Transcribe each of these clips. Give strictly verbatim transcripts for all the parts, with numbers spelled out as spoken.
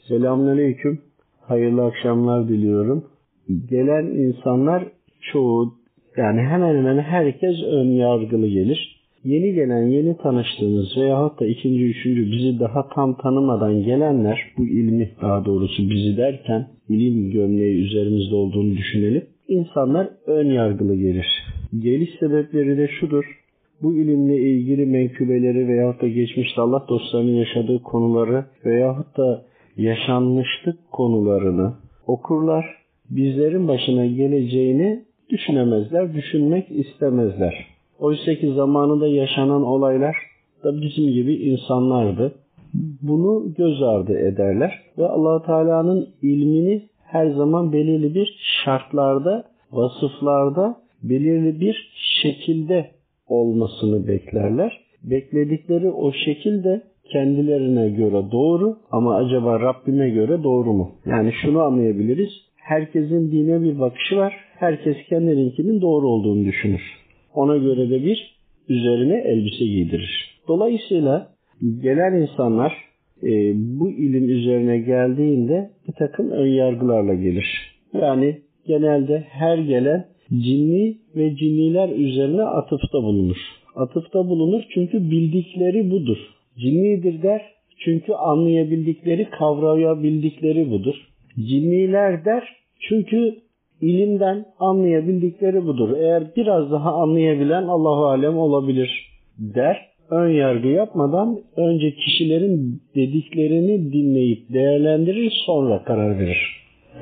Selamünaleyküm. Hayırlı akşamlar diliyorum. Gelen insanlar çoğu, yani hemen hemen herkes ön yargılı gelir. Yeni gelen, yeni tanıştığımız veyahut da ikinci, üçüncü bizi daha tam tanımadan gelenler, bu ilmi daha doğrusu bizi derken ilim gömleği üzerimizde olduğunu düşünelim. İnsanlar ön yargılı gelir. Geliş sebepleri de şudur. Bu ilimle ilgili menkıbeleri veyahut da geçmişte Allah dostlarının yaşadığı konuları veyahut da yaşanmışlık konularını okurlar. Bizlerin başına geleceğini düşünemezler, düşünmek istemezler. Oysa ki zamanında yaşanan olaylar da bizim gibi insanlardı. Bunu göz ardı ederler ve Allah Teala'nın ilmini her zaman belirli bir şartlarda, vasıflarda, belirli bir şekilde olmasını beklerler. Bekledikleri o şekilde kendilerine göre doğru ama acaba Rabbime göre doğru mu? Yani şunu anlayabiliriz. Herkesin dine bir bakışı var. Herkes kendininkinin doğru olduğunu düşünür. Ona göre de bir üzerine elbise giydirir. Dolayısıyla gelen insanlar e, bu ilim üzerine geldiğinde bir takım önyargılarla gelir. Yani genelde her gelen cinni ve cinniler üzerine atıfta bulunur. Atıfta bulunur çünkü bildikleri budur. Cinnidir der çünkü anlayabildikleri, kavrayabildikleri budur. Cinniler der çünkü ilimden anlayabildikleri budur. Eğer biraz daha anlayabilen Allahu alem olabilir der. Ön yargı yapmadan önce kişilerin dediklerini dinleyip değerlendirir, sonra karar verir.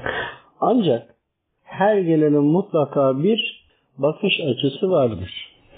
Ancak her gelenin mutlaka bir bakış açısı vardır.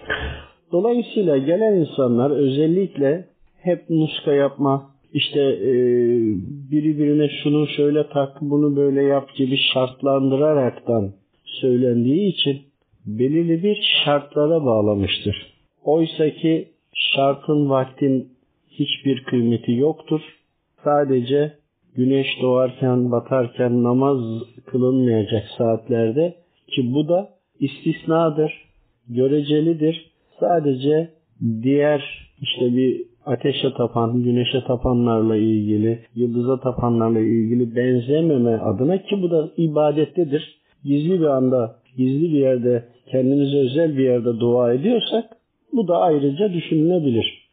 Dolayısıyla gelen insanlar özellikle hep nuska yapma, işte e, biri birine şunu şöyle tak, bunu böyle yap gibi şartlandıraraktan söylendiği için belirli bir şartlara bağlamıştır. Oysa ki şartın, vaktin hiçbir kıymeti yoktur. Sadece güneş doğarken, batarken namaz kılınmayacak saatlerde, ki bu da istisnadır, görecelidir. Sadece diğer işte bir ateşe tapan, güneşe tapanlarla ilgili, yıldıza tapanlarla ilgili benzememe adına, ki bu da ibadettedir. Gizli bir anda, gizli bir yerde, kendimize özel bir yerde dua ediyorsak bu da ayrıca düşünülebilir.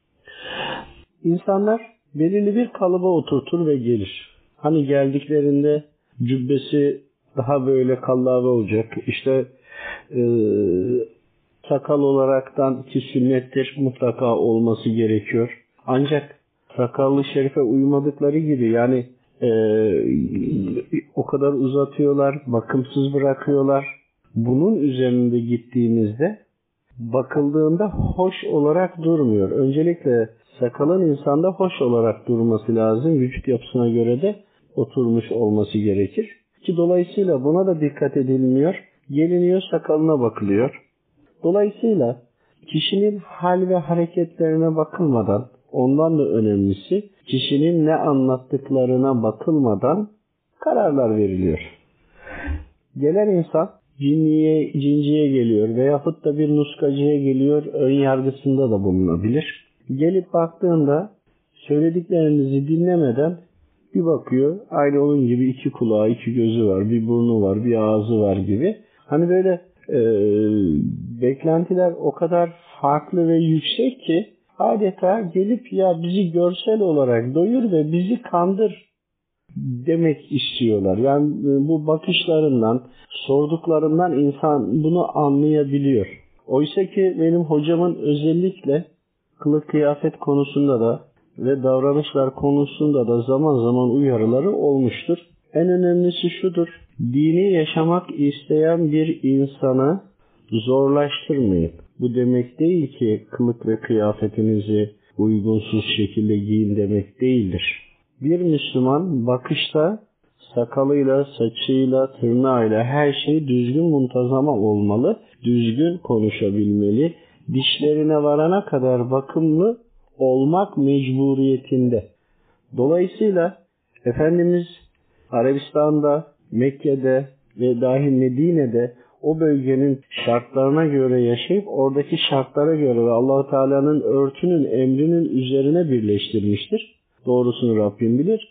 İnsanlar belirli bir kalıba oturtur ve gelir. Hani geldiklerinde cübbesi daha böyle kallavi olacak. İşte e, sakal olaraktan ki sünnettir, mutlaka olması gerekiyor. Ancak sakallı şerife uymadıkları gibi, yani e, o kadar uzatıyorlar, bakımsız bırakıyorlar. Bunun üzerinde gittiğimizde bakıldığında hoş olarak durmuyor. Öncelikle sakalın insanda hoş olarak durması lazım. Vücut yapısına göre de oturmuş olması gerekir. Ki dolayısıyla buna da dikkat edilmiyor. Geliniyor, sakalına bakılıyor. Dolayısıyla kişinin hal ve hareketlerine bakılmadan, ondan da önemlisi kişinin ne anlattıklarına bakılmadan kararlar veriliyor. Gelen insan cinniye, cinciye geliyor veyahut da bir nuskacıya geliyor, ön yargısında da bulunabilir. Gelip baktığında söylediklerinizi dinlemeden bir bakıyor, aynı onun gibi iki kulağı, iki gözü var, bir burnu var, bir ağzı var gibi. Hani böyle e, beklentiler o kadar farklı ve yüksek ki adeta gelip ya bizi görsel olarak doyur ve bizi kandır demek istiyorlar. Yani bu bakışlarından, sorduklarından insan bunu anlayabiliyor. Oysa ki benim hocamın özellikle kılık kıyafet konusunda da ve davranışlar konusunda da zaman zaman uyarıları olmuştur. En önemlisi şudur: dini yaşamak isteyen bir insanı zorlaştırmayın. Bu demek değil ki kılık ve kıyafetinizi uygunsuz şekilde giyin demek değildir. Bir Müslüman bakışta sakalıyla, saçıyla, tırnağıyla her şey düzgün, muntazama olmalı, düzgün konuşabilmeli, dişlerine varana kadar bakımlı olmak mecburiyetinde. Dolayısıyla Efendimiz Arabistan'da, Mekke'de ve dahi Medine'de o bölgenin şartlarına göre yaşayıp oradaki şartlara göre ve Allah-u Teala'nın örtünün emrinin üzerine birleştirmiştir. Doğrusunu Rabbim bilir.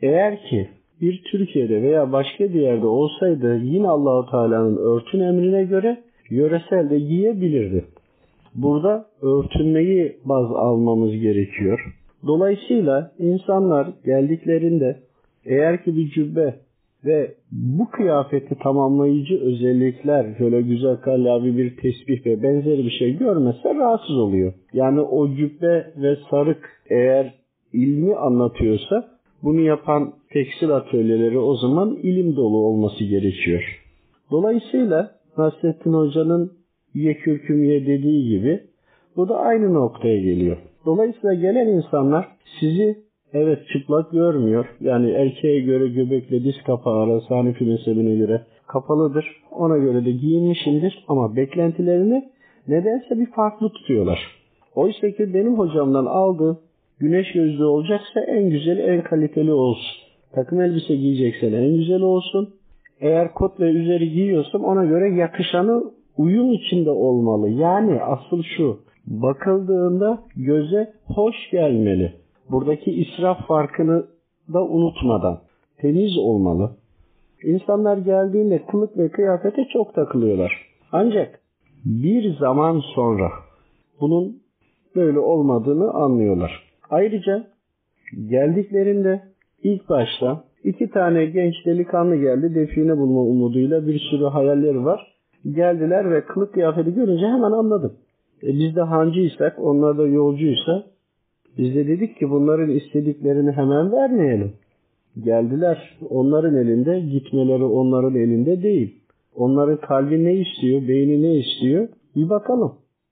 Eğer ki bir Türkiye'de veya başka bir yerde olsaydı yine Allah-u Teala'nın örtün emrine göre yöresel de giyebilirdi. Burada örtünmeyi baz almamız gerekiyor. Dolayısıyla insanlar geldiklerinde eğer ki bir cübbe ve bu kıyafeti tamamlayıcı özellikler, şöyle güzel kallavi bir tesbih ve benzeri bir şey görmezse rahatsız oluyor. Yani o cübbe ve sarık eğer ilmi anlatıyorsa bunu yapan tekstil atölyeleri o zaman ilim dolu olması gerekiyor. Dolayısıyla Nasrettin Hoca'nın ye kürküm ye dediği gibi bu da aynı noktaya geliyor. Dolayısıyla gelen insanlar sizi evet çıplak görmüyor. Yani erkeğe göre göbekle diz kapağı arası Hanefi mezhebine göre kapalıdır. Ona göre de giyinmişimdir ama beklentilerini nedense bir farklı tutuyorlar. Oysa ki benim hocamdan aldığı güneş gözlüğü olacaksa en güzeli, en kaliteli olsun. Takım elbise giyeceksen en güzeli olsun. Eğer kot ve üzeri giyiyorsam ona göre yakışanı uyum içinde olmalı. Yani asıl şu, bakıldığında göze hoş gelmeli. Buradaki israf farkını da unutmadan temiz olmalı. İnsanlar geldiğinde kılık ve kıyafete çok takılıyorlar. Ancak bir zaman sonra bunun böyle olmadığını anlıyorlar. Ayrıca geldiklerinde ilk başta iki tane genç delikanlı geldi. Define bulma umuduyla bir sürü hayalleri var. Geldiler ve kılık kıyafeti görünce hemen anladım. E biz de hancıysak, onlar da yolcuysa biz de dedik ki bunların istediklerini hemen vermeyelim. Geldiler, onların elinde, gitmeleri onların elinde değil. Onların kalbi ne istiyor, beyni ne istiyor bir bakalım.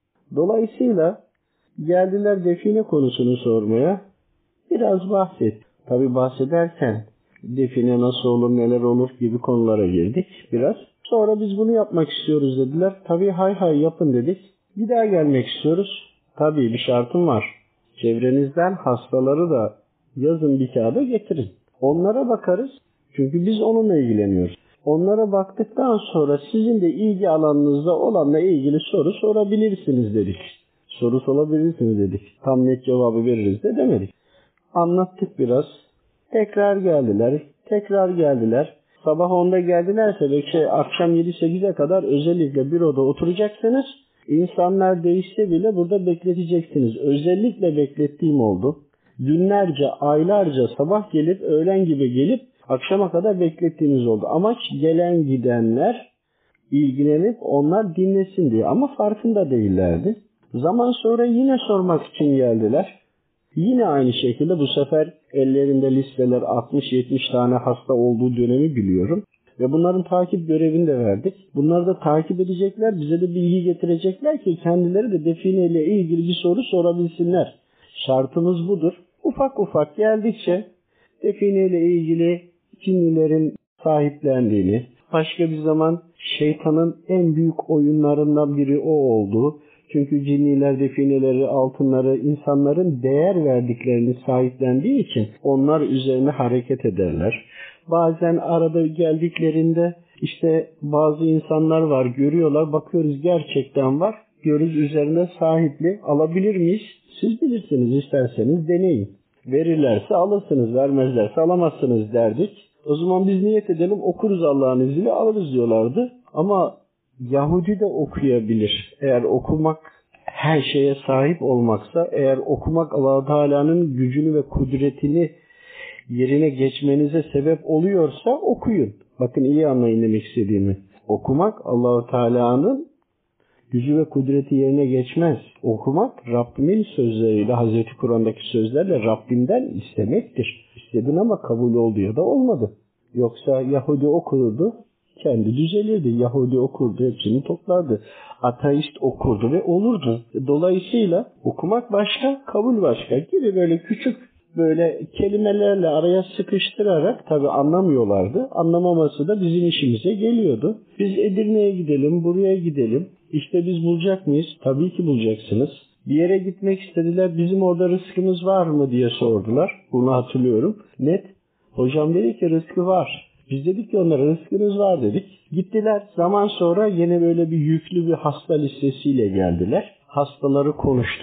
Dolayısıyla geldiler define konusunu sormaya. Biraz bahset. Tabi bahsederken define nasıl olur, neler olur gibi konulara girdik biraz. Sonra biz bunu yapmak istiyoruz dediler. Tabi hay hay yapın dedik. Bir daha gelmek istiyoruz. Tabi bir şartım var. Çevrenizden hastaları da yazın bir kağıda getirin. Onlara bakarız. Çünkü biz onunla ilgileniyoruz. Onlara baktıktan sonra sizin de ilgi alanınızda olanla ilgili soru sorabilirsiniz dedik. Soru sorabilirsiniz dedik. Tam net cevabı veririz de demedik. Anlattık biraz. Tekrar geldiler. Tekrar geldiler. Sabah onda geldilerse belki akşam yedi sekize kadar özellikle büroda oturacaksınız. İnsanlar değişse bile burada bekleteceksiniz. Özellikle beklettiğim oldu. Günlerce, aylarca sabah gelip, öğlen gibi gelip akşama kadar beklettiğimiz oldu. Amaç gelen gidenler ilgilenip onlar dinlesin diye ama farkında değillerdi. Zaman sonra yine sormak için geldiler. Yine aynı şekilde bu sefer ellerinde listeler altmış yetmiş tane hasta olduğu dönemi biliyorum. Ve bunların takip görevini de verdik. Bunları da takip edecekler, bize de bilgi getirecekler ki kendileri de defineyle ilgili bir soru sorabilsinler. Şartımız budur. Ufak ufak geldikçe defineyle ilgili cinnilerin sahiplendiğini, başka bir zaman şeytanın en büyük oyunlarından biri o oldu. Çünkü cinniler, defineleri, altınları insanların değer verdiklerini sahiplendiği için onlar üzerine hareket ederler. Bazen arada geldiklerinde işte bazı insanlar var, görüyorlar, bakıyoruz gerçekten var. Diyoruz üzerine sahipli, alabilir miyiz? Siz bilirsiniz, isterseniz deneyin. Verirlerse alırsınız, vermezlerse alamazsınız derdik. O zaman biz niyet edelim, okuruz Allah'ın izniyle, alırız diyorlardı. Ama Yahudi de okuyabilir. Eğer okumak her şeye sahip olmaksa, eğer okumak Allah-u Teala'nın gücünü ve kudretini yerine geçmenize sebep oluyorsa okuyun. Bakın iyi anlayın demek istediğimi. Okumak Allah-u Teala'nın gücü ve kudreti yerine geçmez. Okumak Rabbimin sözleriyle, Hazreti Kur'an'daki sözlerle Rabbimden istemektir. İstedin ama kabul oldu ya da olmadı. Yoksa Yahudi okurdu, kendi düzelirdi. Yahudi okurdu, hepsini toplardı. Ateist okurdu ve olurdu. Dolayısıyla okumak başka, kabul başka gibi böyle küçük böyle kelimelerle araya sıkıştırarak tabii anlamıyorlardı. Anlamaması da bizim işimize geliyordu. Biz Edirne'ye gidelim, buraya gidelim. İşte biz bulacak mıyız? Tabii ki bulacaksınız. Bir yere gitmek istediler. Bizim orada rızkımız var mı diye sordular. Bunu hatırlıyorum. Net. Hocam dedi ki rızkı var. Biz dedik ki onlara rızkınız var dedik. Gittiler. Zaman sonra yine böyle bir yüklü bir hasta listesiyle geldiler. Hastaları konuştuk.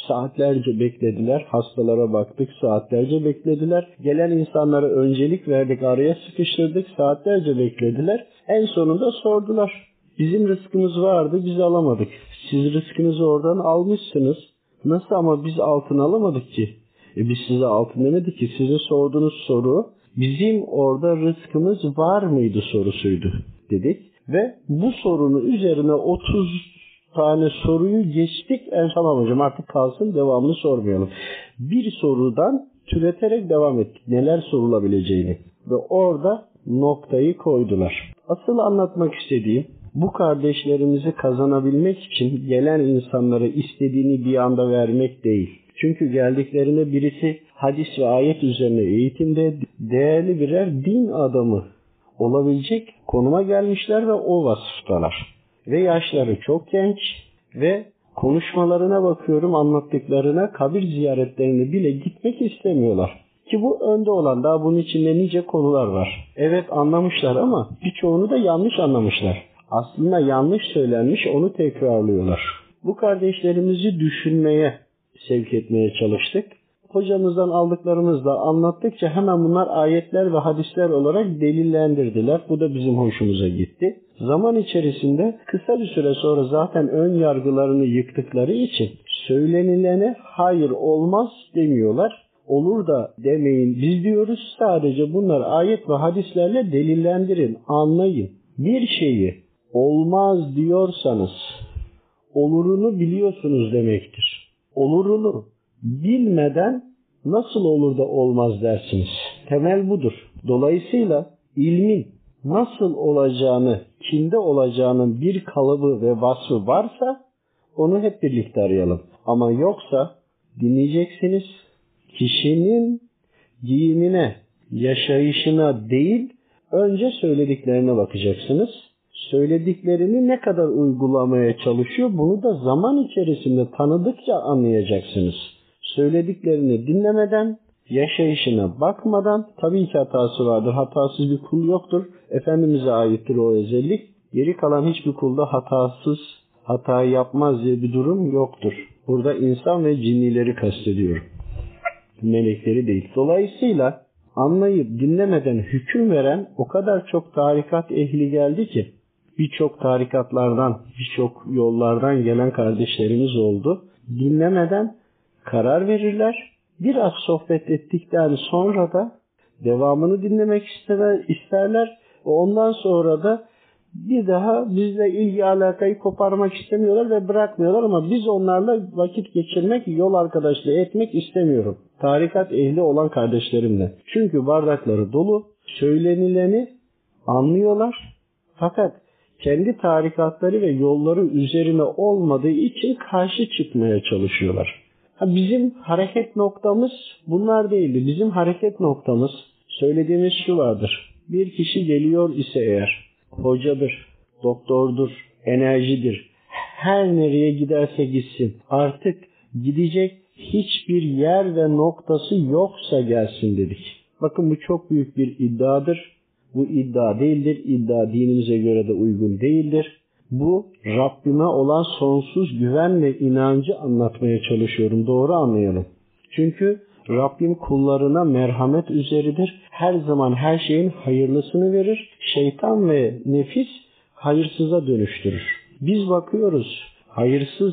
Saatlerce beklediler. Hastalara baktık, saatlerce beklediler. Gelen insanlara öncelik verdik, araya sıkıştırdık, saatlerce beklediler. En sonunda sordular. Bizim rızkımız vardı, biz alamadık. Siz rızkınızı oradan almışsınız. Nasıl ama biz altın alamadık ki? E biz size altın demedik ki. Size sorduğunuz soru bizim orada rızkımız var mıydı sorusuydu dedik. Ve bu sorunun üzerine otuz tane soruyu geçtik. En tamam hocam artık kalsın, devamını sormayalım. Bir sorudan türeterek devam ettik. Neler sorulabileceğini. Ve orada noktayı koydular. Asıl anlatmak istediğim, bu kardeşlerimizi kazanabilmek için gelen insanlara istediğini bir anda vermek değil. Çünkü geldiklerinde birisi hadis ve ayet üzerine eğitimde değerli birer din adamı olabilecek konuma gelmişler ve o vasıftalar. Ve yaşları çok genç ve konuşmalarına bakıyorum, anlattıklarına, kabir ziyaretlerine bile gitmek istemiyorlar. Ki bu önde olan, daha bunun içinde nice konular var. Evet anlamışlar ama birçoğunu da yanlış anlamışlar. Aslında yanlış söylenmiş, onu tekrarlıyorlar. Bu kardeşlerimizi düşünmeye sevk etmeye çalıştık. Hocamızdan aldıklarımızla anlattıkça hemen bunlar ayetler ve hadisler olarak delillendirdiler. Bu da bizim hoşumuza gitti. Zaman içerisinde kısa bir süre sonra zaten ön yargılarını yıktıkları için söylenilene hayır olmaz demiyorlar. Olur da demeyin biz diyoruz, sadece bunlar ayet ve hadislerle delillendirin, anlayın. Bir şeyi olmaz diyorsanız olurunu biliyorsunuz demektir. Olurunu bilmeden nasıl olur da olmaz dersiniz. Temel budur. Dolayısıyla ilmin nasıl olacağını, kimde olacağının bir kalıbı ve vasfı varsa onu hep birlikte arayalım. Ama yoksa dinleyeceksiniz, kişinin giyimine, yaşayışına değil, önce söylediklerine bakacaksınız. Söylediklerini ne kadar uygulamaya çalışıyor, bunu da zaman içerisinde tanıdıkça anlayacaksınız. Söylediklerini dinlemeden, yaşayışına bakmadan, tabii ki hatası vardır, hatasız bir kul yoktur. Efendimiz'e aittir o özellik. Geri kalan hiçbir kulda hatasız, hata yapmaz diye bir durum yoktur. Burada insan ve cinnileri kastediyorum. Melekleri değil. Dolayısıyla anlayıp dinlemeden hüküm veren o kadar çok tarikat ehli geldi ki, birçok tarikatlardan, birçok yollardan gelen kardeşlerimiz oldu. Dinlemeden karar verirler. Biraz sohbet ettikten sonra da devamını dinlemek isterler. Ve ondan sonra da bir daha bizle ilgi alakayı koparmak istemiyorlar ve bırakmıyorlar, ama biz onlarla vakit geçirmek, yol arkadaşlığı etmek istemiyorum. Tarikat ehli olan kardeşlerimle. Çünkü bardakları dolu, söylenileni anlıyorlar. Fakat kendi tarikatları ve yolları üzerine olmadığı için karşı çıkmaya çalışıyorlar. Ha, bizim hareket noktamız bunlar değildi. Bizim hareket noktamız, söylediğimiz şu vardır. Bir kişi geliyor ise eğer, hocadır, doktordur, enerjidir, her nereye giderse gitsin, artık gidecek hiçbir yer ve noktası yoksa gelsin dedik. Bakın bu çok büyük bir iddiadır. Bu iddia değildir. İddia dinimize göre de uygun değildir. Bu Rabbime olan sonsuz güven ve inancı anlatmaya çalışıyorum. Doğru anlayalım. Çünkü Rabbim kullarına merhamet üzeridir. Her zaman her şeyin hayırlısını verir. Şeytan ve nefis hayırsıza dönüştürür. Biz bakıyoruz, hayırsız,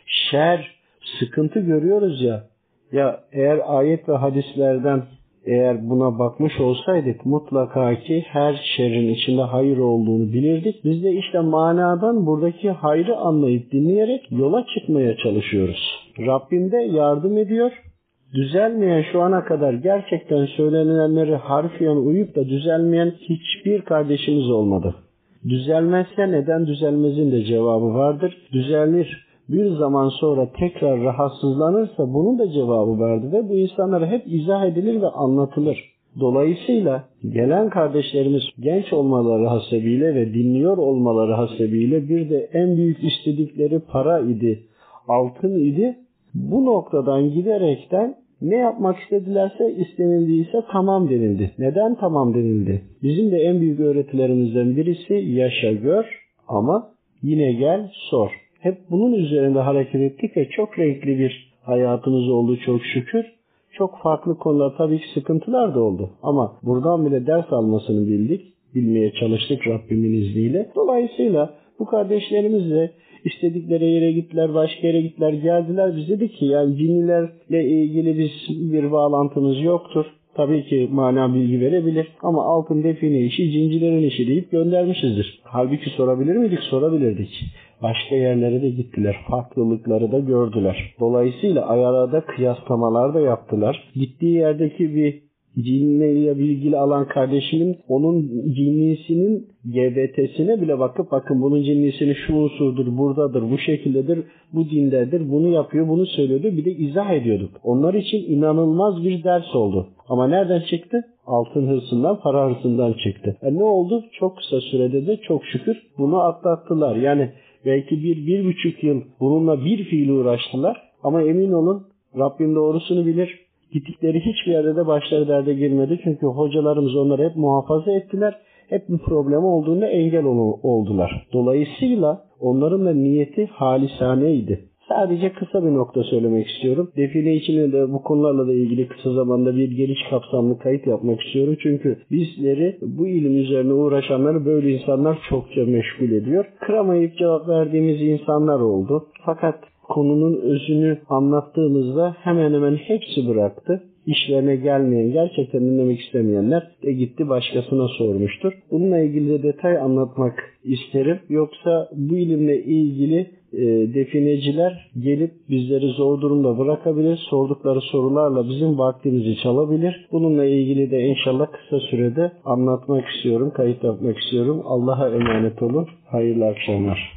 şer, sıkıntı görüyoruz ya. Ya eğer ayet ve hadislerden eğer buna bakmış olsaydık mutlaka ki her şerrin içinde hayır olduğunu bilirdik. Biz de işte manadan buradaki hayrı anlayıp dinleyerek yola çıkmaya çalışıyoruz. Rabbim de yardım ediyor. Düzelmeyen, şu ana kadar gerçekten söylenilenleri harfiyen uyup da düzelmeyen hiçbir kardeşimiz olmadı. Düzelmezse neden düzelmezin de cevabı vardır. Düzelir, bir zaman sonra tekrar rahatsızlanırsa bunun da cevabı vardır ve bu insanlara hep izah edilir ve anlatılır. Dolayısıyla gelen kardeşlerimiz genç olmaları hasebiyle ve dinliyor olmaları hasebiyle bir de en büyük istedikleri para idi, altın idi. Bu noktadan giderekten ne yapmak istedilerse, istenildiyse tamam denildi. Neden tamam denildi? Bizim de en büyük öğretilerimizden birisi yaşa gör ama yine gel sor. Hep bunun üzerinde hareket ettik ve çok renkli bir hayatımız oldu çok şükür. Çok farklı konular, tabii ki sıkıntılar da oldu. Ama buradan bile ders almasını bildik. Bilmeye çalıştık Rabbimin izniyle. Dolayısıyla bu kardeşlerimizle istedikleri yere gittiler, başka yere gittiler, geldiler. Biz dedik ki yani cinlilerle ilgili biz bir bağlantımız yoktur. Tabii ki mana bilgi verebilir ama altın define işi cincilerin işi deyip göndermişizdir. Halbuki sorabilir miydik? Sorabilirdik. Başka yerlere de gittiler. Farklılıkları da gördüler. Dolayısıyla arada kıyaslamalar da yaptılar. Gittiği yerdeki bir cinliyle ilgili alan kardeşimin onun cinlisinin G B T'sine bile bakıp bakın bunun cinlisinin şu unsurdur, buradadır, bu şekildedir, bu dindedir, bunu yapıyor, bunu söylüyordu. Bir de izah ediyorduk. Onlar için inanılmaz bir ders oldu. Ama nereden çıktı? Altın hırsından, para hırsından çıktı. E ne oldu? Çok kısa sürede de çok şükür bunu atlattılar. Yani belki bir, bir buçuk yıl bununla bir fiil uğraştılar. Ama emin olun Rabbim doğrusunu bilir. Gittikleri hiçbir yerde de başları derde girmedi. Çünkü hocalarımız onları hep muhafaza ettiler. Hep bir problem olduğunda engel oldular. Dolayısıyla onların da niyeti halisaneydi. Sadece kısa bir nokta söylemek istiyorum. Define için de bu konularla da ilgili kısa zamanda bir geniş kapsamlı kayıt yapmak istiyorum. Çünkü bizleri bu ilim üzerine uğraşanları böyle insanlar çokça meşgul ediyor. Kıramayıp cevap verdiğimiz insanlar oldu. Fakat konunun özünü anlattığımızda hemen hemen hepsi bıraktı. İşlerine gelmeyen, gerçekten dinlemek istemeyenler de gitti başkasına sormuştur. Bununla ilgili de detay anlatmak isterim. Yoksa bu ilimle ilgili e, defineciler gelip bizleri zor durumda bırakabilir. Sordukları sorularla bizim vaktimizi çalabilir. Bununla ilgili de inşallah kısa sürede anlatmak istiyorum, kayıt yapmak istiyorum. Allah'a emanet olun. Hayırlı akşamlar.